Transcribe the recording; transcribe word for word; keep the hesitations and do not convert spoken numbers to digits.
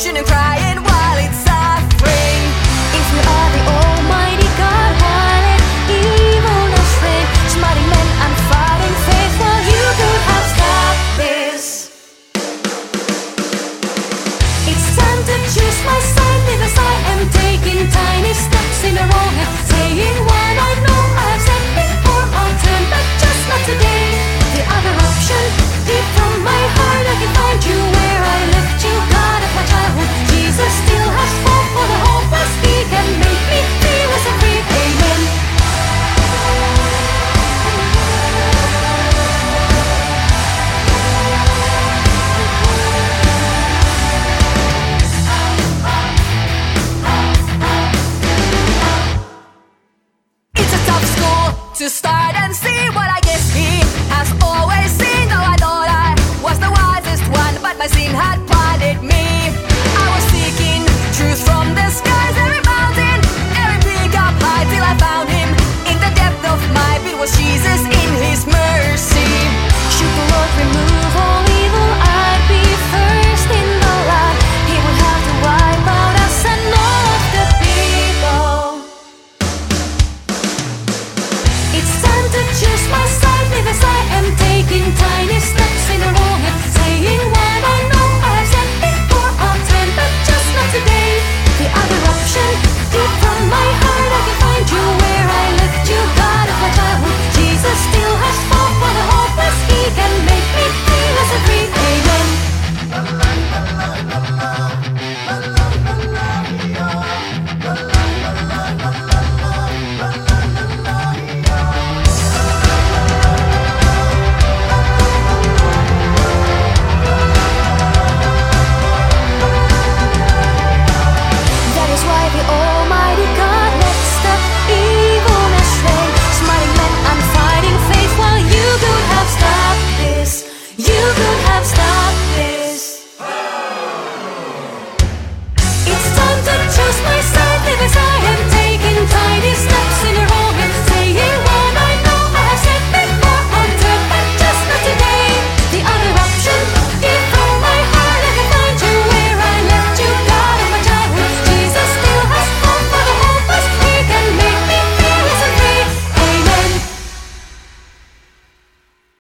shouldn't cry it while it's suffering. If you are the Almighty God, why let evil not reign? Smiting men and fighting faithful, you could have stopped this. It's time to choose my side, because I am taking tiny steps in the wrong and saying what I know I've said before. I'll turn back, just not today. The other option, deep from my heart, I can find you where I left you. God of my childhood, Jesus still has hope for the hope I speak and make me feel as a free. Amen. It's a tough school to start